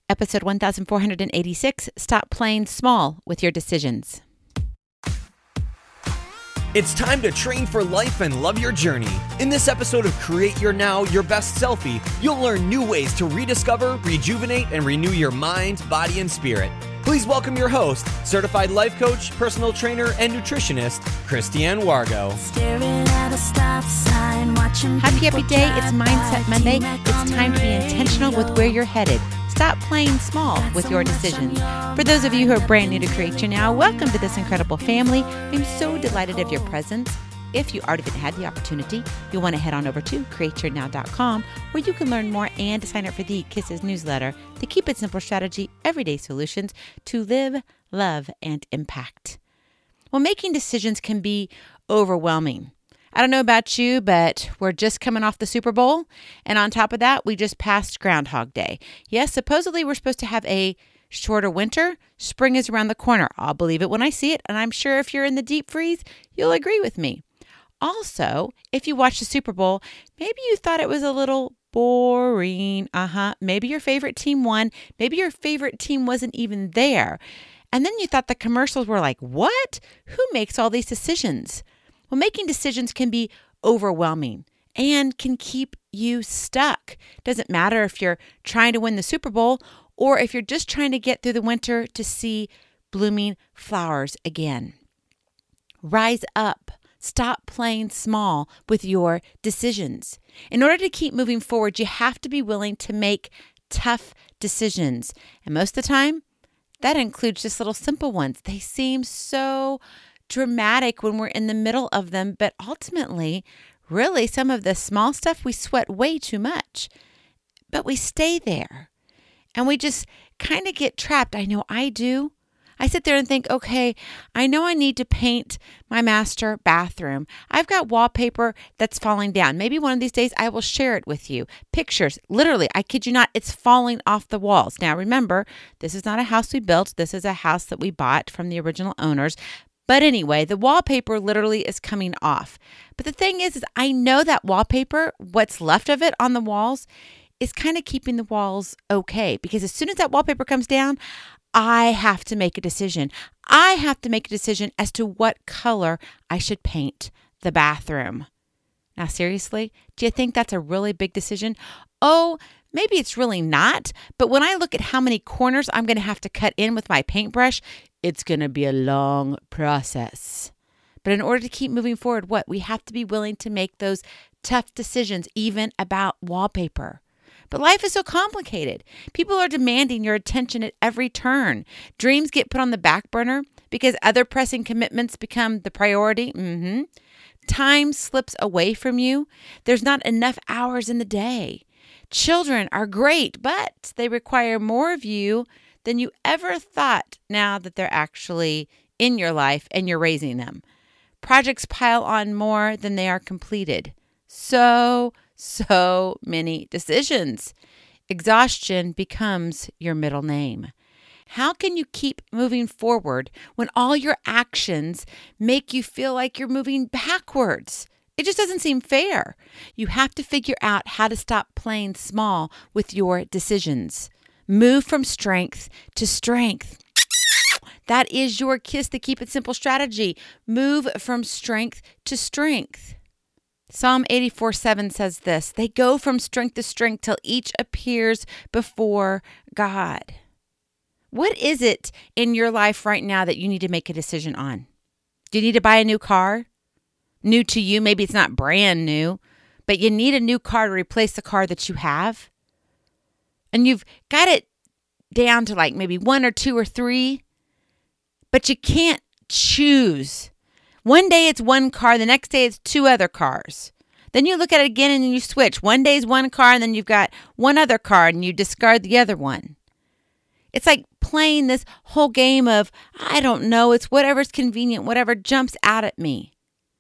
Episode 1486, Stop Playing Small with Your Decisions. It's time to train for life and love your journey. In this episode of Create Your Now, Your Best Selfie, you'll learn new ways to rediscover, rejuvenate, and renew your mind, body, and spirit. Please welcome your host, certified life coach, personal trainer, and nutritionist, Christiane Wargo. Happy day. It's Mindset Monday. It's time to be intentional with where you're headed. Stop playing small with your decisions. For those of you who are brand new to Create Your Now, welcome to this incredible family. I'm so delighted of your presence. If you already had the opportunity, you'll want to head on over to createyournow.com where you can learn more and sign up for the Kisses newsletter, the Keep It Simple strategy, everyday solutions to live, love, and impact. Well, making decisions can be overwhelming. I don't know about you, but we're just coming off the Super Bowl. And on top of that, we just passed Groundhog Day. Yes, supposedly we're supposed to have a shorter winter. Spring is around the corner. I'll believe it when I see it. And I'm sure if you're in the deep freeze, you'll agree with me. Also, if you watched the Super Bowl, maybe you thought it was a little boring. Maybe your favorite team won. Maybe your favorite team wasn't even there. And then you thought the commercials were like, what? Who makes all these decisions? Well, making decisions can be overwhelming and can keep you stuck. Doesn't matter if you're trying to win the Super Bowl or if you're just trying to get through the winter to see blooming flowers again. Rise up. Stop playing small with your decisions. In order to keep moving forward, you have to be willing to make tough decisions. And most of the time, that includes just little simple ones. They seem so dramatic when we're in the middle of them, but ultimately, really, some of the small stuff we sweat way too much. But we stay there. And we just kind of get trapped. I know I do. I sit there and think, okay, I know I need to paint my master bathroom. I've got wallpaper that's falling down. Maybe one of these days I will share it with you. Pictures, literally, I kid you not, it's falling off the walls. Now remember, this is not a house we built. This is a house that we bought from the original owners. But anyway, the wallpaper literally is coming off. But the thing is I know that wallpaper, what's left of it on the walls, is kind of keeping the walls okay. Because as soon as that wallpaper comes down, I have to make a decision. I have to make a decision as to what color I should paint the bathroom. Now, seriously, do you think that's a really big decision? Oh, maybe it's really not. But when I look at how many corners I'm going to have to cut in with my paintbrush, it's going to be a long process. But in order to keep moving forward, we have to be willing to make those tough decisions, even about wallpaper. But life is so complicated. People are demanding your attention at every turn. Dreams get put on the back burner because other pressing commitments become the priority. Time slips away from you. There's not enough hours in the day. Children are great, but they require more of you than you ever thought now that they're actually in your life and you're raising them. Projects pile on more than they are completed. So many decisions. Exhaustion becomes your middle name. How can you keep moving forward when all your actions make you feel like you're moving backwards? It just doesn't seem fair. You have to figure out how to stop playing small with your decisions. Move from strength to strength. That is your Kiss the Keep It Simple strategy. Move from strength to strength. Psalm 84:7 says this, they go from strength to strength till each appears before God. What is it in your life right now that you need to make a decision on? Do you need to buy a new car? New to you, maybe it's not brand new, but you need a new car to replace the car that you have. And you've got it down to like maybe 1 or 2 or 3, but you can't choose. One day it's one car, the next day it's 2 other cars. Then you look at it again and you switch. One day is one car and then you've got one other car and you discard the other one. It's like playing this whole game of, I don't know, it's whatever's convenient, whatever jumps out at me.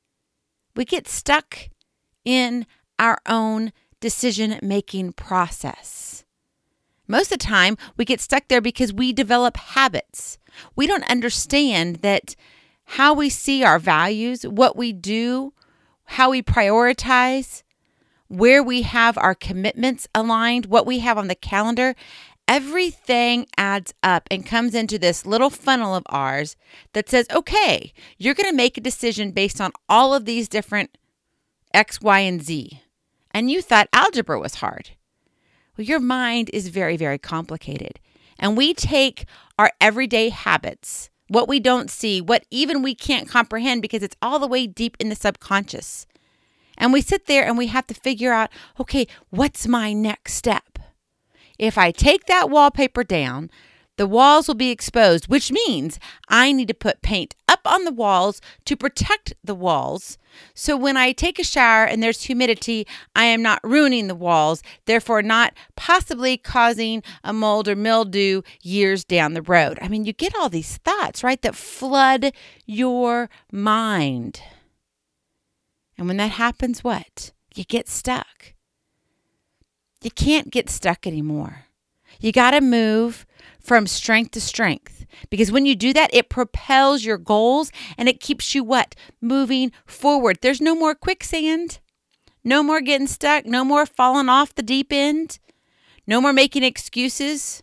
We get stuck in our own decision-making process. Most of the time, we get stuck there because we develop habits. We don't understand that how we see our values, what we do, how we prioritize, where we have our commitments aligned, what we have on the calendar, Everything adds up and comes into this little funnel of ours that says, okay, you're going to make a decision based on all of these different X, Y, and Z. And you thought algebra was hard. Well, your mind is very, very complicated. And we take our everyday habits, what we don't see, what even we can't comprehend because it's all the way deep in the subconscious. And we sit there and we have to figure out, okay, what's my next step? If I take that wallpaper down, the walls will be exposed, which means I need to put paint up on the walls to protect the walls. So when I take a shower and there's humidity, I am not ruining the walls, therefore not possibly causing a mold or mildew years down the road. I mean, you get all these thoughts, right, that flood your mind. And when that happens, what? You get stuck. You can't get stuck anymore. You got to move from strength to strength, because when you do that, it propels your goals and it keeps you what? Moving forward. There's no more quicksand, no more getting stuck, no more falling off the deep end, no more making excuses.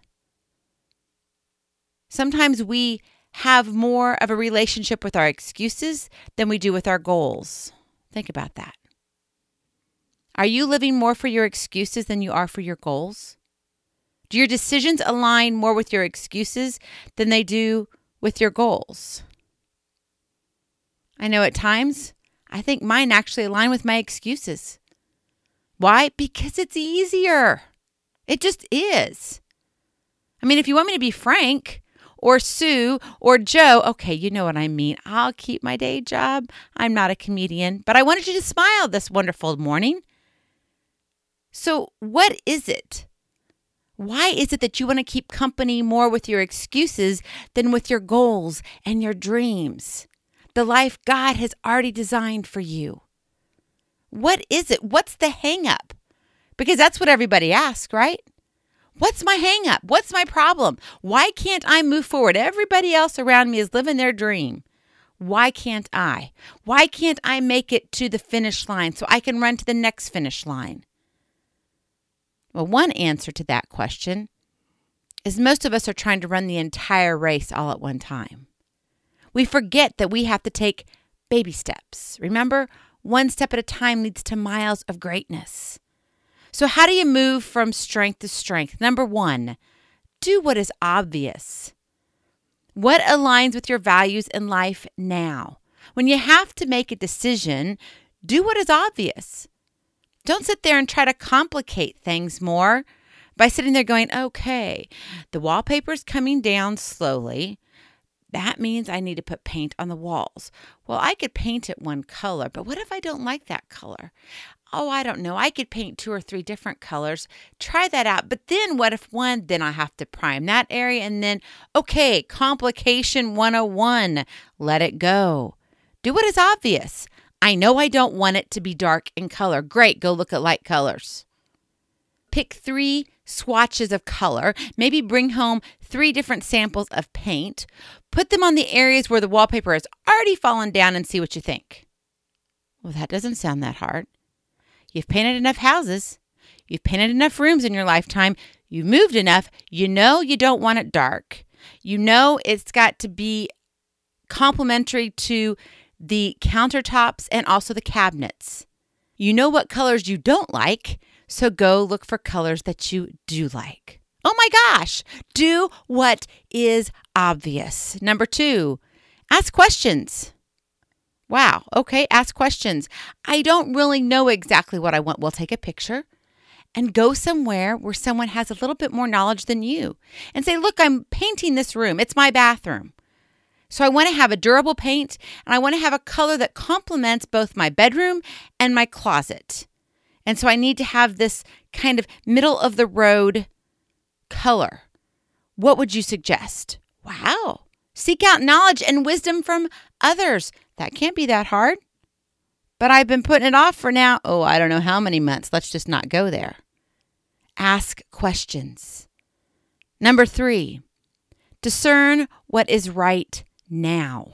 Sometimes we have more of a relationship with our excuses than we do with our goals. Think about that. Are you living more for your excuses than you are for your goals? Do your decisions align more with your excuses than they do with your goals? I know at times, I think mine actually align with my excuses. Why? Because it's easier. It just is. I mean, if you want me to be Frank or Sue or Joe, okay, you know what I mean. I'll keep my day job. I'm not a comedian, but I wanted you to smile this wonderful morning. So what is it? Why is it that you want to keep company more with your excuses than with your goals and your dreams? The life God has already designed for you. What is it? What's the hang up? Because that's what everybody asks, right? What's my hang up? What's my problem? Why can't I move forward? Everybody else around me is living their dream. Why can't I? Why can't I make it to the finish line so I can run to the next finish line? Well, one answer to that question is most of us are trying to run the entire race all at one time. We forget that we have to take baby steps. Remember, one step at a time leads to miles of greatness. So how do you move from strength to strength? Number one, do what is obvious. What aligns with your values in life now? When you have to make a decision, do what is obvious. Don't sit there and try to complicate things more by sitting there going, okay, the wallpaper's coming down slowly. That means I need to put paint on the walls. Well, I could paint it one color, but what if I don't like that color? Oh, I don't know. I could paint 2 or 3 different colors. Try that out. But then what if one, then I have to prime that area and then, okay, complication 101, let it go. Do what is obvious. I know I don't want it to be dark in color. Great, go look at light colors. Pick 3 swatches of color. Maybe bring home 3 different samples of paint. Put them on the areas where the wallpaper has already fallen down and see what you think. Well, that doesn't sound that hard. You've painted enough houses. You've painted enough rooms in your lifetime. You've moved enough. You know you don't want it dark. You know it's got to be complementary to the countertops and also the cabinets. You know what colors you don't like, so go look for colors that you do like. Oh my gosh, do what is obvious. Number 2, ask questions. Wow, okay, ask questions. I don't really know exactly what I want. Well, take a picture and go somewhere where someone has a little bit more knowledge than you and say, look, I'm painting this room. It's my bathroom. So I want to have a durable paint and I want to have a color that complements both my bedroom and my closet. And so I need to have this kind of middle of the road color. What would you suggest? Wow. Seek out knowledge and wisdom from others. That can't be that hard. But I've been putting it off for now, I don't know how many months. Let's just not go there. Ask questions. Number 3, discern what is right now.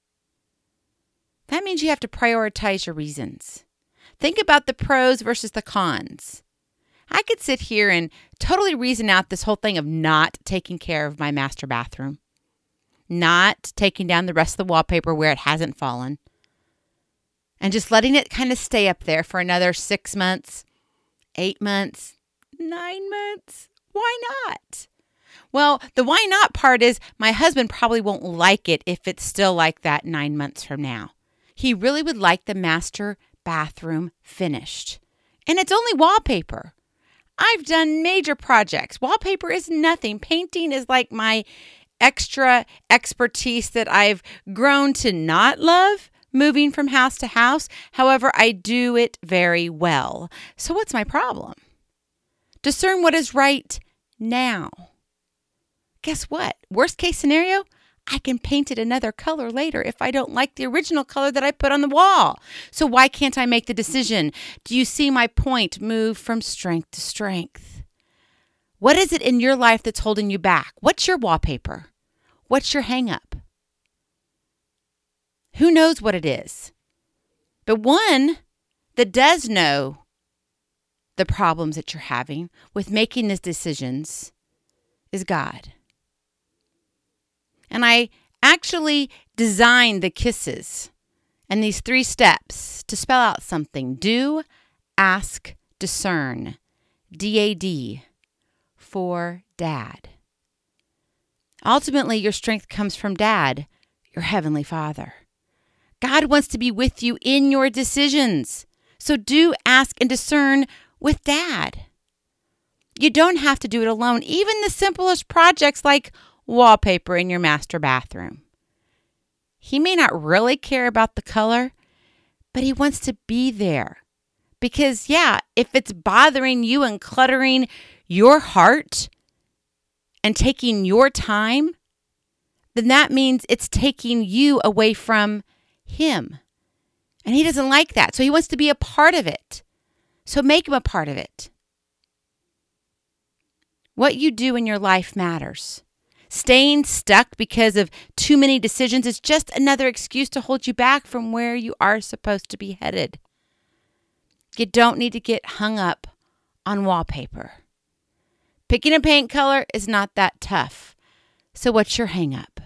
That means you have to prioritize your reasons. Think about the pros versus the cons. I could sit here and totally reason out this whole thing of not taking care of my master bathroom, not taking down the rest of the wallpaper where it hasn't fallen, and just letting it kind of stay up there for another 6 months, 8 months, 9 months. Why not? Well, the why not part is my husband probably won't like it if it's still like that 9 months from now. He really would like the master bathroom finished. And it's only wallpaper. I've done major projects. Wallpaper is nothing. Painting is like my extra expertise that I've grown to not love, moving from house to house. However, I do it very well. So what's my problem? Discern what is right now. Guess what? Worst case scenario, I can paint it another color later if I don't like the original color that I put on the wall. So why can't I make the decision? Do you see my point? Move from strength to strength. What is it in your life that's holding you back? What's your wallpaper? What's your hang up? Who knows what it is? But one that does know the problems that you're having with making these decisions is God. And I actually designed the kisses and these 3 steps to spell out something. Do, ask, discern. DAD for Dad. Ultimately, your strength comes from Dad, your Heavenly Father. God wants to be with you in your decisions. So do, ask, and discern with Dad. You don't have to do it alone. Even the simplest projects like wallpaper in your master bathroom. He may not really care about the color, but he wants to be there. Because, if it's bothering you and cluttering your heart and taking your time, then that means it's taking you away from him. And he doesn't like that. So he wants to be a part of it. So make him a part of it. What you do in your life matters. Staying stuck because of too many decisions is just another excuse to hold you back from where you are supposed to be headed. You don't need to get hung up on wallpaper. Picking a paint color is not that tough. So what's your hang up?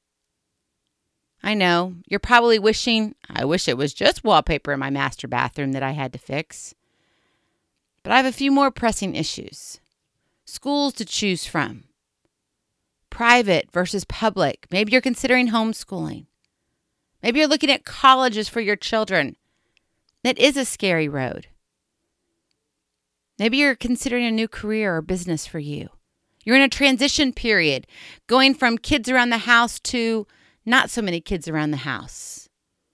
I know, you're probably wishing, I wish it was just wallpaper in my master bathroom that I had to fix. But I have a few more pressing issues. Schools to choose from. Private versus public. Maybe you're considering homeschooling. Maybe you're looking at colleges for your children. That is a scary road. Maybe you're considering a new career or business for you. You're in a transition period, going from kids around the house to not so many kids around the house.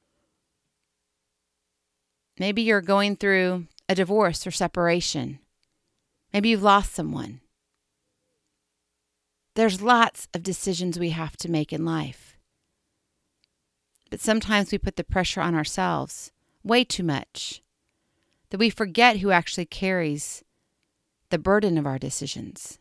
Maybe you're going through a divorce or separation. Maybe you've lost someone. There's lots of decisions we have to make in life. But sometimes we put the pressure on ourselves way too much that we forget who actually carries the burden of our decisions.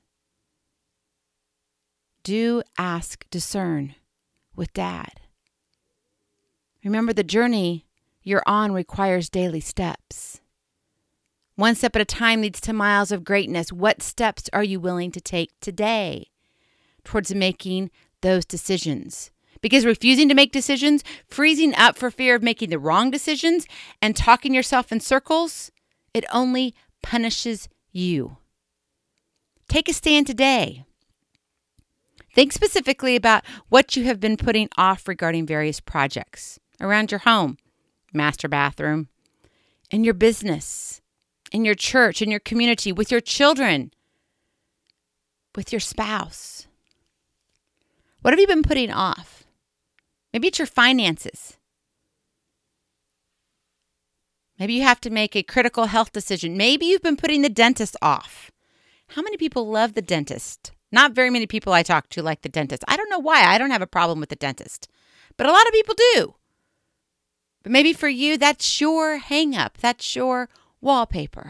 Do, ask, discern with Dad. Remember, the journey you're on requires daily steps. One step at a time leads to miles of greatness. What steps are you willing to take today towards making those decisions? Because refusing to make decisions, freezing up for fear of making the wrong decisions, and talking yourself in circles, it only punishes you. Take a stand today. Think specifically about what you have been putting off regarding various projects around your home, master bathroom, in your business, in your church, in your community, with your children, with your spouse. What have you been putting off? Maybe it's your finances. Maybe you have to make a critical health decision. Maybe you've been putting the dentist off. How many people love the dentist? Not very many people I talk to like the dentist. I don't know why. I don't have a problem with the dentist. But a lot of people do. But maybe for you, that's your hang-up. That's your wallpaper.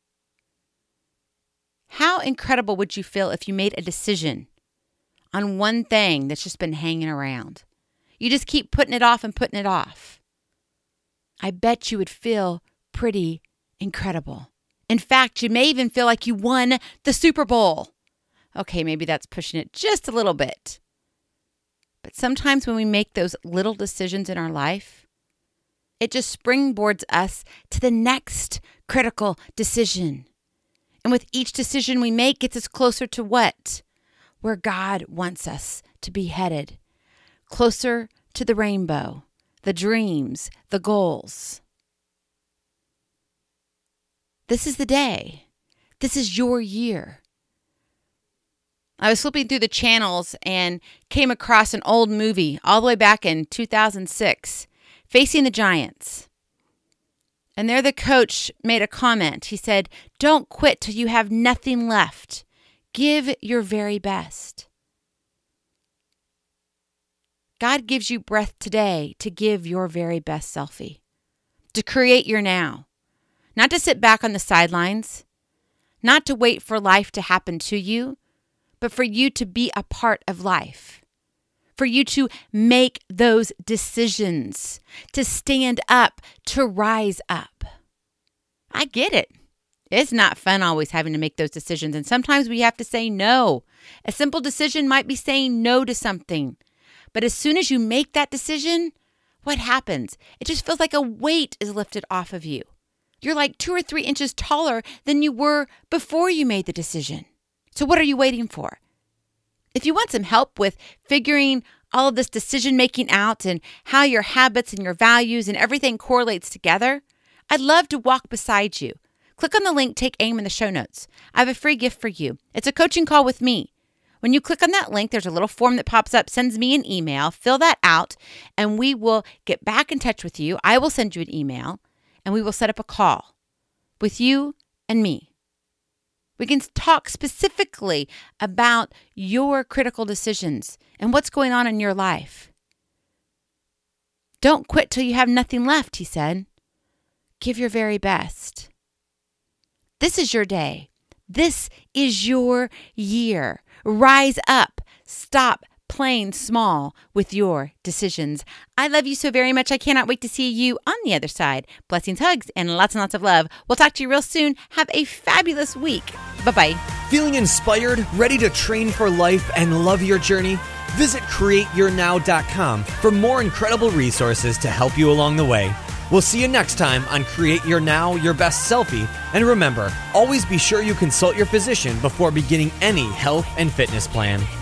How incredible would you feel if you made a decision on one thing that's just been hanging around? You just keep putting it off and putting it off. I bet you would feel pretty incredible In fact, you may even feel like you won the Super Bowl. Okay, maybe that's pushing it just a little bit. But sometimes when we make those little decisions in our life, it just springboards us to the next critical decision. And with each decision we make, gets us closer to what? Where God wants us to be headed. Closer to the rainbow, the dreams, the goals. This is the day. This is your year. I was flipping through the channels and came across an old movie all the way back in 2006, Facing the Giants. And there the coach made a comment. He said, "Don't quit till you have nothing left. Give your very best." God gives you breath today to give your very best selfie, to create your now, not to sit back on the sidelines, not to wait for life to happen to you, but for you to be a part of life, for you to make those decisions, to stand up, to rise up. I get it. It's not fun always having to make those decisions, and sometimes we have to say no. A simple decision might be saying no to something, but as soon as you make that decision, what happens? It just feels like a weight is lifted off of you. You're like 2 or 3 inches taller than you were before you made the decision. So what are you waiting for? If you want some help with figuring all of this decision making out and how your habits and your values and everything correlates together, I'd love to walk beside you. Click on the link, Take Aim, in the show notes. I have a free gift for you. It's a coaching call with me. When you click on that link, there's a little form that pops up, sends me an email. Fill that out, and we will get back in touch with you. I will send you an email, and we will set up a call with you and me. We can talk specifically about your critical decisions and what's going on in your life. Don't quit till you have nothing left, he said. Give your very best. This is your day. This is your year. Rise up. Stop playing small with your decisions. I love you so very much. I cannot wait to see you on the other side. Blessings, hugs, and lots of love. We'll talk to you real soon. Have a fabulous week. Bye-bye. Feeling inspired, ready to train for life and love your journey? Visit CreateYourNow.com for more incredible resources to help you along the way. We'll see you next time on Create Your Now, Your Best Selfie. And remember, always be sure you consult your physician before beginning any health and fitness plan.